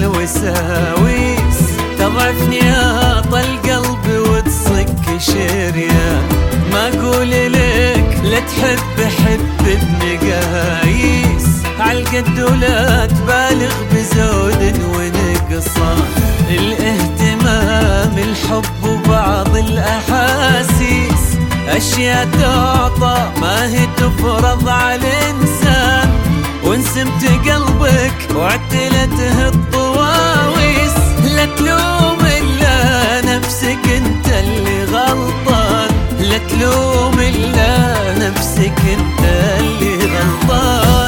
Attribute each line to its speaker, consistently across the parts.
Speaker 1: الوساويس تضعفني طال القلب وتصك شريان. ما اقول لك لا تحب حب بنقايس عالقد ولا تبالغ بزود ونقصان. الاهتمام الحب وبعض الاحاسيس اشياء تعطى ما هي تفرض على الانسان. وانسمت قلبك وعتلته الطواويس لا تلوم الا نفسك انت اللي غلطان. لا تلوم الا نفسك انت اللي غلطان.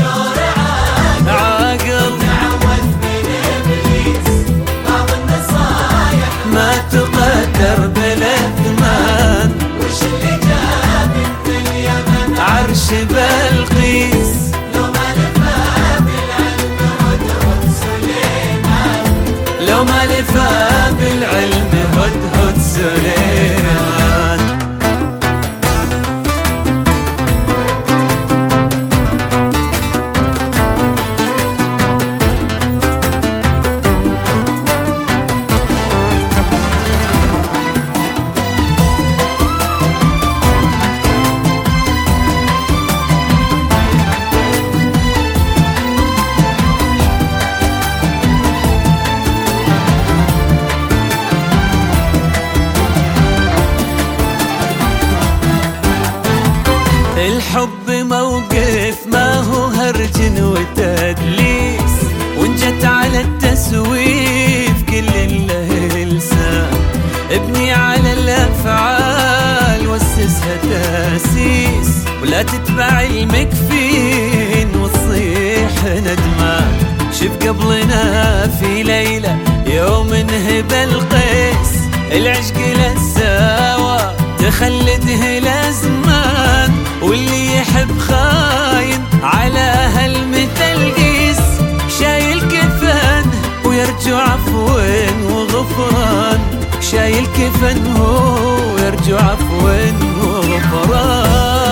Speaker 1: عاقل
Speaker 2: تعود من ابليس بعض النصايح
Speaker 1: ما تقدر بالاثمان.
Speaker 2: وش اللي جاب انت اليمن
Speaker 1: عرش بلقيس
Speaker 2: لو ما لفى بالعلم هدهد سليمان.
Speaker 1: لو ما لفى بالعلم هدهد سليمان. الحب موقف ما هو هرج وتدليس. وان جت على التسويف كل له لسان. ابني على الافعال واسسها تاسيس ولا تتبع المكفين وتصيح ندمان. شف قبلنا في ليلة يوم انهب القيس العشق للساوى تخلده لازمان. واللي يحب خاين على هالمثل قيس شايل كفن ويرجو عفو وغفران. شايل كفن ويرجو عفو وغفران.